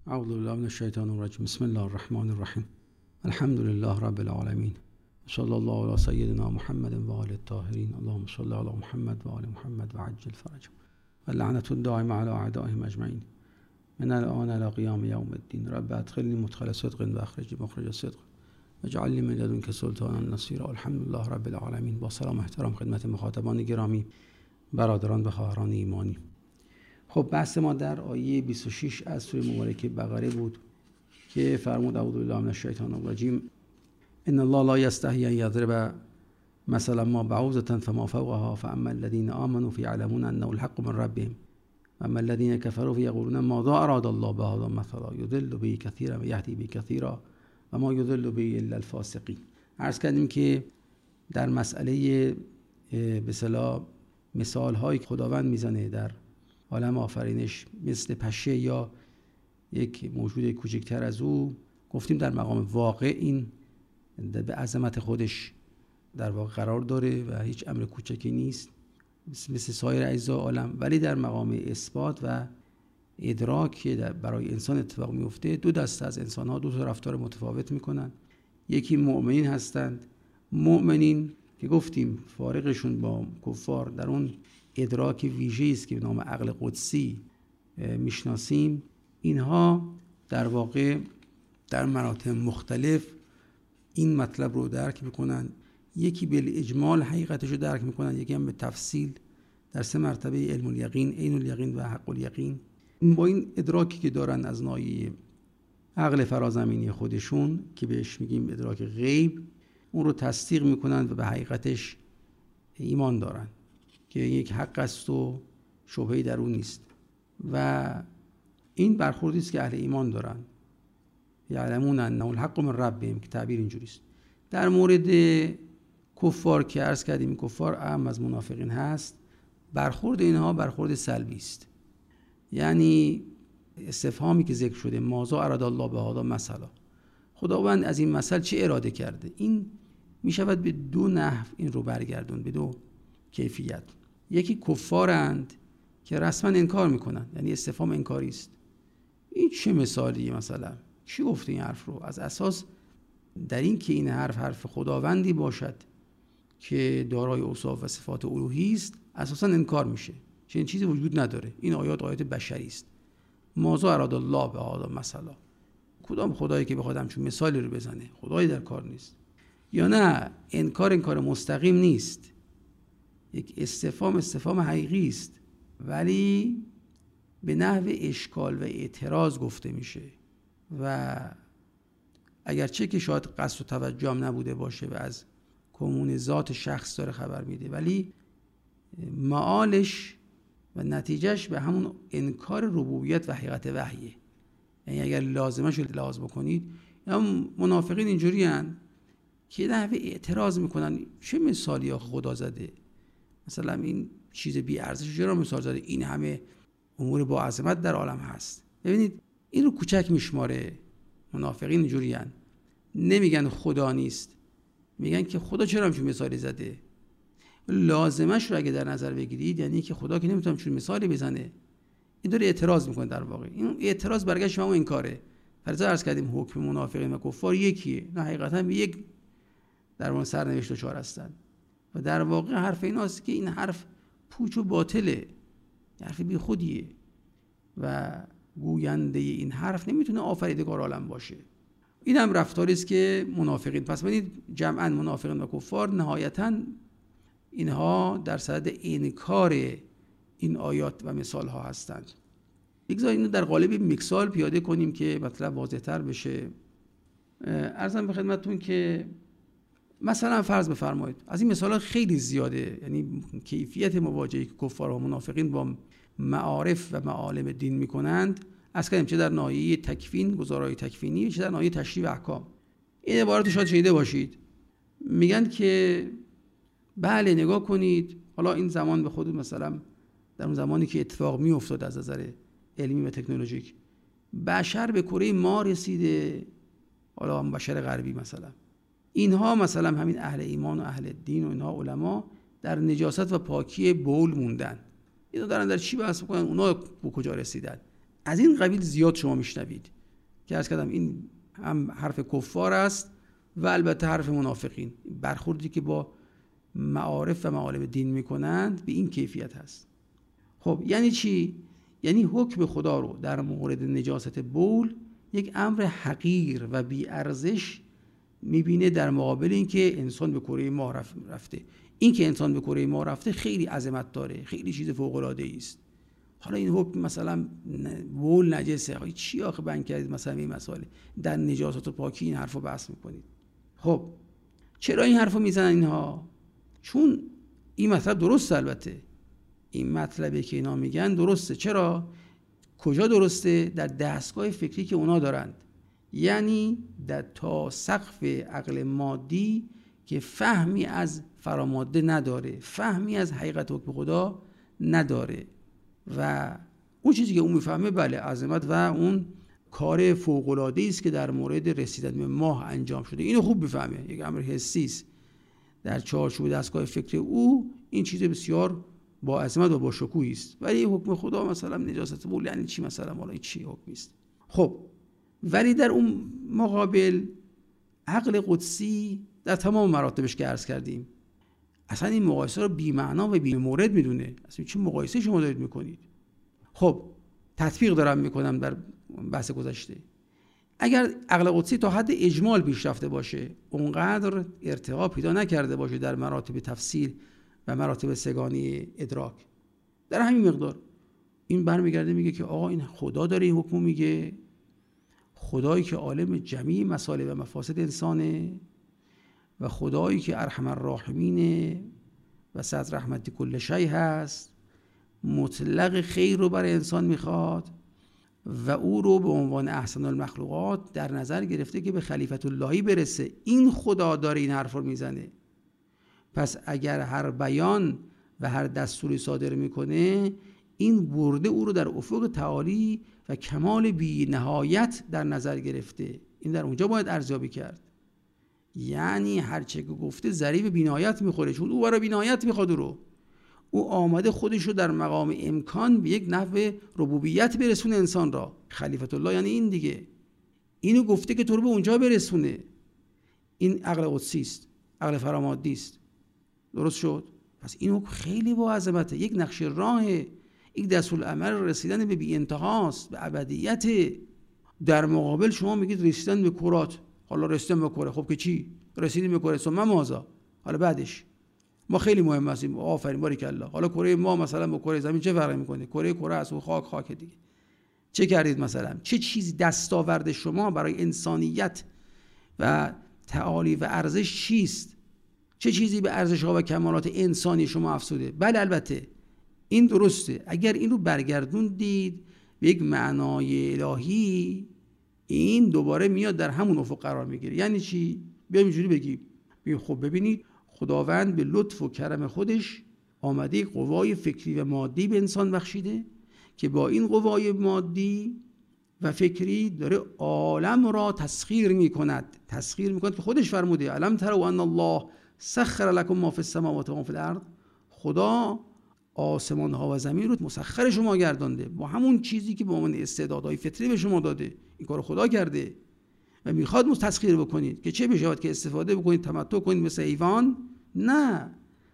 اعوذ بالله من الشیطان الرجیم. بسم الله الرحمن الرحیم. الحمد لله رب العالمین. صلی الله علی سیدنا محمد و آله الطاهرین. اللهم صل علی محمد و آل محمد و عجل فرجهم و لعنة الدائمة علی اعدائهم اجمعین من الآن الی قیام یوم الدین. رب ادخلنی مدخل صدق و اخرجنی مخرج صدق واجعلنی من لدنک سلطانا نصیرا. الحمد لله رب العالمین. با سلام و احترام خدمت مخاطبان گرامی، برادران و خواهران ایمانی. خب بحث ما در آیه 26 از سوره مبارکه بقره بود که فرمود اعوذ بالله من الشیطان الرجیم ان الله لا یستحیی ان یضرب مثلا ما بعوضة فما فوقها فاما الذین آمنوا فیعلمون انه الحق من ربهم واما الذین كفروا فیقولون ماذا اراد الله بهذا مثلا یضل به کثیرا و یهدی به کثیرا و ما یضل به الا الفاسقین. عرض کردیم که در مسئله به اصطلاح مثال هایی که خداوند میزنه در عالم آفرینش مثل پشه یا یک موجود کوچکتر از او، گفتیم در مقام واقع این به عظمت خودش در واقع قرار داره و هیچ امر کوچکی نیست مثل سایر اجزای عالم، ولی در مقام اثبات و ادراک که برای انسان اتفاق میفته دو دسته از انسان ها دو تا رفتار متفاوت میکنن. یکی مؤمنین هستند، مؤمنین که گفتیم فارقشون با کفار در اون ادراک ویژه‌ای است که به نام عقل قدسی میشناسیم. اینها در واقع در مراتب مختلف این مطلب رو درک میکنن، یکی به اجمال حقیقتش رو درک میکنن، یکی هم به تفصیل در سه مرتبه علم الیقین، عین الیقین و حق الیقین. با این ادراکی که دارن از ناحیه عقل فرازمینی خودشون که بهش میگیم ادراک غیب، اون رو تصدیق میکنن و به حقیقتش ایمان دارن که یک حق است و شبهه‌ای در اون نیست. و این برخوردی است که اهل ایمان دارن، یعلمون انه الحق من ربهم، که تعبیر اینجوری است. در مورد کفار که عرض کردیم کفار اعم از منافقین هست، برخورد اینها برخورد سلبی است. یعنی استفهامی که ذکر شده ماذا اراد الله بهذا مثلا، خداوند از این مثل چه اراده کرده، این میشود به دو نحو این رو برگردون، به دو کیفیت. یکی کفارند که رسما انکار میکنن، یعنی استفهام انکاری است. این چه مثالیه؟ مثلا چی گفته این حرف رو؟ از اساس در این که این حرف خداوندی باشد که دارای اوصاف و صفات الوهی است اساسا انکار میشه، چنین چیزی وجود نداره. این آیات بشری است. ماذا اراد الله بهذا مثلا، کدام خدایی که بخواد همچون مثالی رو بزنه؟ خدایی در کار نیست. یا نه انکار مستقیم نیست، یک استفهام حقیقی است ولی به نحو اشکال و اعتراض گفته میشه و اگرچه که شاید قصد و توجه هم نبوده باشه و از کمون ذات شخص داره خبر میده، ولی معالش و نتیجهش به همون انکار ربوبیت و حقیقت وحیه. یعنی اگر لازمش رو لحاظ بکنید، یا منافقین اینجوری هن که نحو اعتراض میکنن چه مثالی ها خدا زده، مثلا این چیز بی ارزش چرا مثال زده، این همه امور با عظمت در عالم هست. ببینید این رو کوچک میشماره. منافقین اینجوری هن، نمیگن خدا نیست، میگن که خدا چرا همچون مثالی زده. لازمش رو اگه در نظر بگیرید یعنی که خدا که نمیتونه همچون مثالی بزنه. این داره اعتراض میکنه. در واقع این اعتراض برگشت به همون انکاره. فرضاً عرض کردیم حکم منافقین و کفار یکیه، نه حقیقتا به یک در اون سرنوشت دچار هستن و در واقع حرف ایناست که این حرف پوچ و باطله، حرف بی خودیه و گوینده این حرف نمیتونه آفریدگار عالم باشه. این هم رفتاری است که منافقین، پس ببینید جمعاً منافقین و کفار نهایتاً اینها در صدد انکار این آیات و مثال ها هستند. بگذار اینو در قالب مثال پیاده کنیم که مطلب واضح تر بشه. عرضم به خدمتتون که مثلا فرض بفرمایید از این مثال ها خیلی زیاده، یعنی کیفیت مواجهه که کفار و منافقین با معارف و معالم دین میکنند از کردیم، چه در ناحیه تکفین، گزارای تکفینی، چه در ناحیه تشریع و احکام. این عبارت شاید شنیده باشید، میگن که بله نگاه کنید، حالا این زمان به خود مثلا در اون زمانی که اتفاق میافتاد از نظر علمی و تکنولوژیک، بشر به کره ما رسیده، حالا هم بشر غربی مثلا، اینها مثلا همین اهل ایمان و اهل دین و اینها علما در نجاست و پاکی بول موندن. اینا دارن در چی بحث میکنن؟ اونا به کجا رسیدن؟ از این قبیل زیاد شما میشنوید. که عرض کردم این هم حرف کفار است و البته حرف منافقین. برخوردی که با معارف و معالم دین میکنند به این کیفیت هست. خب یعنی چی؟ یعنی حکم خدا رو در مورد نجاست بول یک امر حقیر و بی ارزش میبینه در مقابل این که انسان به کره ماه رفته. این که انسان به کره ماه رفته خیلی عظمت داره، خیلی چیز فوق العاده است. حالا این حکم مثلا بول نجسه، چی آخه بند کردید مثلا این مسائل در نجاست و پاکی این حرفو بحث میکنید؟ خب چرا این حرفو میزنن اینها؟ چون این مطلب درسته. البته این مطلبی که اینا میگن درسته. چرا؟ کجا درسته؟ در دستگاه فکری که اونا دارند، یعنی در تا سقف عقل مادی که فهمی از فراماده نداره، فهمی از حقیقت حکم خدا نداره و اون چیزی که اون میفهمه بله عظمت و اون کار فوق العاده است که در مورد رسیدن به ماه انجام شده، اینو خوب میفهمه، یک امر حسی است. در چارچوب دستگاه فکری او این چیز بسیار با عظمت و با شکوهی است. ولی حکم خدا مثلا نجاست بول یعنی چی؟ مثلا حالا این چی حکمی است؟ خب ولی در اون مقابل عقل قدسی در تمام مراتبش که عرض کردیم اصلا این مقایسه رو بی معنا و بی مورد میدونه. اصلا چه مقایسه شما دارید میکنید؟ خب تطبیق دارم میکنم در بحث گذشته. اگر عقل قدسی تا حد اجمال پیشرفته باشه، اونقدر ارتقا پیدا نکرده باشه در مراتب تفصیل و مراتب سگانی ادراک، در همین مقدار این برمیگرده میگه که آقا این خدا داره این حکم میگه، خدایی که عالم جمیع مصالح و مفاسد انسانه و خدایی که ارحم الراحمینه و صدر رحمت کل شیء هست، مطلق خیر رو برای انسان میخواد و او رو به عنوان احسن المخلوقات در نظر گرفته که به خلیفت اللهی برسه. این خدا داره این حرف رو میزنه. پس اگر هر بیان و هر دستوری صادر میکنه، این برده او رو در افق تعالی و کمال بی نهایت در نظر گرفته. این در اونجا باید ارزیابی کرد. یعنی هر چه که گفته ضریب بی نهایت میخوره، چون او برای بی نهایت میخواد رو. او آمده خودش رو در مقام امکان به یک نحو ربوبیت برسونه انسان را. خلیفت الله یعنی این دیگه. اینو گفته که تو رو به اونجا برسونه. این عقل قدسی است، عقل فرامادی است. درست شد؟ پس این خیلی با عظمته. یک نقشه راه، یک دستورالعمل رسیدن به بی انتهاست، به ابدیت. در مقابل شما میگید رسیدن به کرات. حالا رسیدن به کره، خب که چی؟ رسیدیم به کره، ثم ماذا؟ حالا بعدش ما خیلی مهم هستیم. آفرین باریکالله. حالا کره ما مثلا با کره زمین چه فرقی میکنه؟ کره است و خاک دیگه. چه کردید مثلا؟ چه چیزی دستاورد شما برای انسانیت و تعالی و ارزش چیست؟ چه چیزی به ارزش‌ها و کمالات انسانی شما افزوده؟ بله البته این درسته. اگر این رو برگردوندید به یک معنای الهی، این دوباره میاد در همون افق قرار میگیره. یعنی چی؟ بیایم اینجوری بگیم. خب ببینید خداوند به لطف و کرم خودش آمده قوای فکری و مادی به انسان بخشیده که با این قوای مادی و فکری داره عالم را تسخیر میکند که خودش فرموده الم تروا ان الله سخر لكم ما فی السماوات و ما فی الارض. خدا آسمان ها و زمین رو مسخر شما گردانده با همون چیزی که به عنوان استعدادهای فطری به شما داده. این کارو خدا کرده و میخواد تسخیر بکنید که چه بشود که استفاده بکنید، تمتع کنید مثل حیوان؟ نه،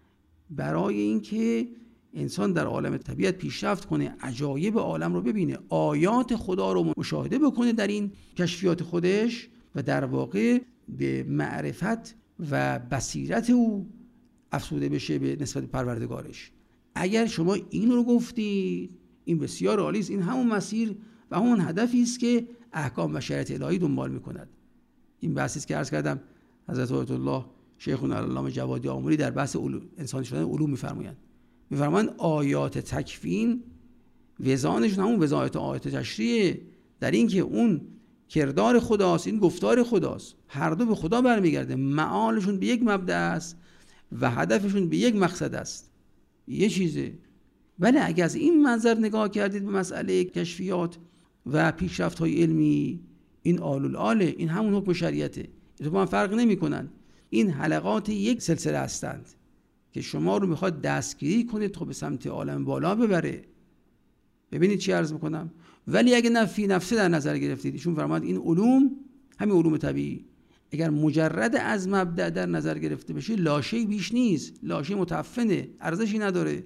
برای اینکه انسان در عالم طبیعت پیشرفت کنه، عجایب عالم رو ببینه، آیات خدا رو مشاهده بکنه در این کشفیات خودش و در واقع به معرفت و بصیرت او افزوده بشه به نسبت پروردگارش. اگر شما این رو گفتید این بسیار عالی است. این همون مسیر و همون هدفی است که احکام و شریعت الهی دنبال میکند. این بحثی است که عرض کردم حضرت آیت الله شیخنا العلامه جوادی آموری در بحث انسانی شدن علوم میفرمایند آیات تکوین وزانشون همون وزایت آیات تشریع در این که اون کردار خداست، این گفتار خداست، هر دو به خدا برمیگرده، معالشون به یک مبدا است و هدفشون به یک مقصد است. یه چیزه. ولی اگه از این منظر نگاه کردید به مسئله کشفیات و پیشرفت‌های علمی، این آل‌الاله، این همون حکم شریعته. تو با هم فرق نمی‌کنن. این حلقات یک سلسله هستند که شما رو میخواد دستگیری کنه تا به سمت عالم بالا ببره. ببینید چی عرض میکنم. ولی اگه نه فی نفسه در نظر گرفتید، ایشون فرمود این علوم، همین علوم طبیعی، اگر مجرد از مبدأ در نظر گرفته بشه لاشه‌ای بیش نیست، لاشه متعفنه، ارزشی نداره.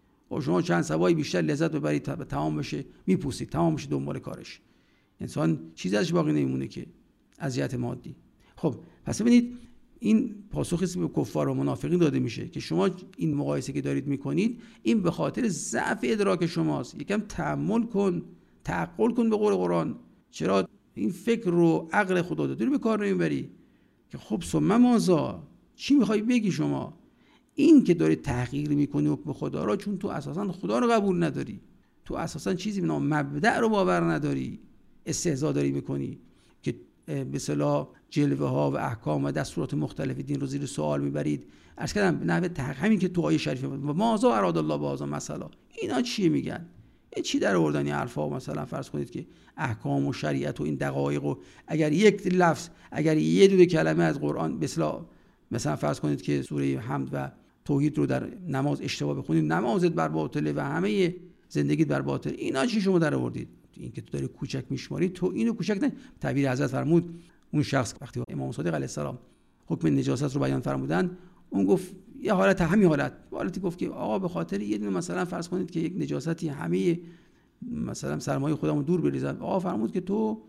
و شما چند سبایی بیشتر لذت ببرید تا تمام بشه، میپوسید، تمام بشه دنبال کارش. انسان چیزی ازش باقی نمیمونه که از جهت مادی. خب پس ببینید این پاسخی به کفار و منافقین داده میشه که شما این مقایسه که دارید میکنید این به خاطر ضعف ادراک شماست. یکم تأمل کن، تعقل کن به قول قرآن. چرا این فکر رو عقل خدا داده رو به کار نمیبری؟ که خب ثم ماذا، چی میخوای بگی شما؟ این که داری تحقیر میکنی به خدا را، چون تو اساسا خدا رو قبول نداری، تو اساسا چیزی به نام مبدأ رو باور نداری، استهزا داری میکنی که به اصطلاح جلوه ها و احکام و دستورات مختلف دین رو زیر سوال میبرید. عرض کردم نحوه همین که تو آیه شریفه و ماذا اراد الله بهذا مثلا، اینا چی میگن؟ چی در آوردن این حرفا؟ مثلا فرض کنید که احکام و شریعت و این دقایق و اگر یک لفظ، اگر یه دونه کلمه از قرآن مثلا فرض کنید که سوره حمد و توحید رو در نماز اشتباه بخونید، نمازت بر باطله و همه زندگیت بر باطل. اینا چی شما در آوردید؟ این که تو داری کوچک میشماری، تو اینو کوچک نه. تعبیر حضرت فرمود اون شخص وقتی امام صادق علیه السلام حکم نجاست رو بیان فرمودن، اون گفت یه حالت، همین حالتی گفت که آقا به خاطر یه دونه مثلا فرض کنید که یک نجاستی همه مثلا سرمایه خودمو دور بریزم، آقا فرمود که تو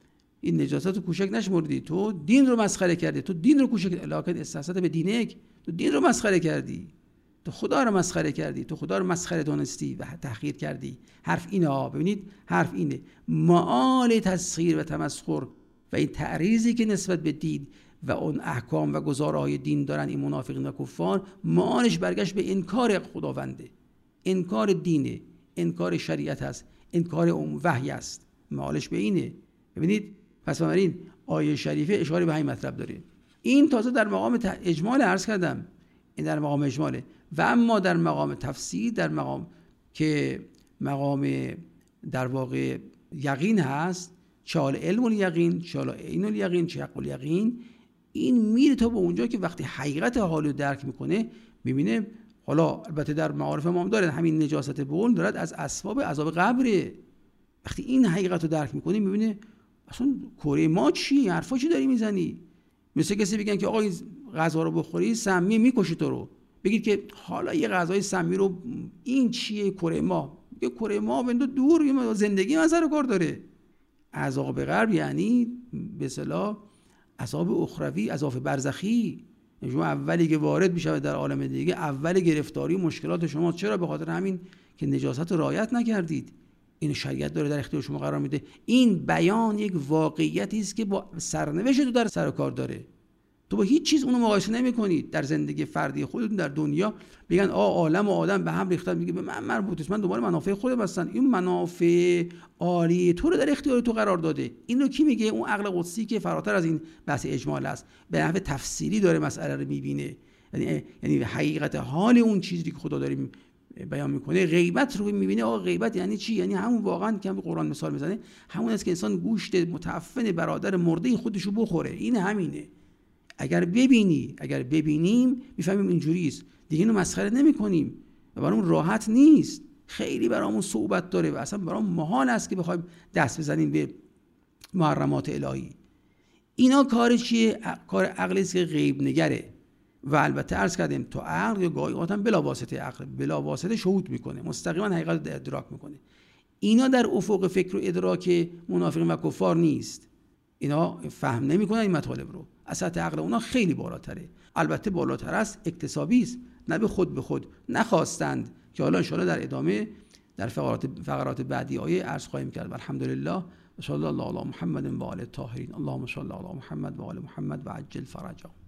این نجاست رو کوچک نشمردی، تو دین رو مسخره کردی، تو دین رو کوچک، لکن استحسنت به دینک، تو دین رو مسخره کردی، تو خدا رو مسخره کردی، تو خدا رو مسخره دانستی و تحقیر کردی. حرف اینه ها، ببینید حرف اینه. معال تسخیر و تمسخر و این تعریضی که نسبت به دین و اون احکام و گزارهای دین دارن این منافقین و کفار، معالش برگشت به انکار خداونده، انکار دینه، انکار شریعت است، انکار اون وحی است. معالش به اینه. ببینید پس بنابراین آیه شریفه اشاره به همین مطلب داره. این تازه در مقام اجمال عرض کردم، این در مقام اجماله. و اما در مقام تفسیر، در مقام که مقام در واقع یقین هست، چال علم الیقین، چال عین الیقین، چه حق الیقین، این میره تا به اونجا که وقتی حقیقت حال رو درک میکنه میبینه. حالا البته در معارف ما هم داره همین نجاست بول دارد از اسباب عذاب قبره. وقتی این حقیقت رو درک میکنه میبینه اصلا کره ما چی، حرفا چی داری میزنی؟ مثل کسی بگن که آقا این غذا رو بخوری سمی میکشه تو رو، بگید که حالا یه غذای سمی رو این چیه؟ کره ما. یه کره ما بندو دور، زندگی من سر کار داره. عذاب غرب یعنی به اصطلاح عذاب اخروی، عذاب برزخی. شما اولی که وارد میشه در عالم دیگه، اول گرفتاری مشکلات شما. چرا؟ به خاطر همین که نجاست رو رعایت نکردید. این شریعت داره در اختیار شما قرار میده. این بیان یک واقعیتی است که با سرنوشت تو در سر و کار داره. تو با هیچ چیز اونو مقایسه نمی‌کنید. در زندگی فردی خودتون در دنیا میگن عالم و آدم به هم ریختن، میگه به من مربوط است، من دوباره منافع خودم هستن. این منافع عالی تو رو در اختیار تو قرار داده. این رو کی میگه؟ اون عقل قدسی که فراتر از این بحث اجمال است، به نحو تفصیلی داره مسئله رو میبینه. یعنی حقیقت حال اون چیزی که خدا داره بیان میکنه. غیبت رو میبینه. آقا غیبت یعنی چی؟ یعنی همون واقعا که قرآن مثال میزنه، همون است که انسان گوشت متعفن برادر مرده خودش رو بخوره. این همینه. اگر ببینیم میفهمیم اینجوری است دیگه. اینو مسخره نمی‌کنیم و برامون راحت نیست، خیلی برامون صعوبت داره و اصلا برامون محال است که بخوایم دست بزنیم به محرمات الهی. اینا کار چیه؟ کار عقلی است که غیب نگره. و البته عرض کردیم تو عقل یا گاهی هم بلا واسطه عقل، بلا واسطه شهود میکنه، مستقیما حقیقت رو ادراک میکنه. اینا در افق فکر و ادراک منافقین و کفار نیست. اینا فهم نمیکنن این مطالب رو. سطح عقل اونا خیلی بالاتره. البته بالاتر است، اکتسابی است، نه به خود نخواستند که حالا ان شاء الله در ادامه در فقرات بعدی آیه عرض خواهیم کرد. الحمدلله و صلی الله علی محمد و آل الطاهرین. اللهم صل علی محمد و آل محمد و عجل فرجهم.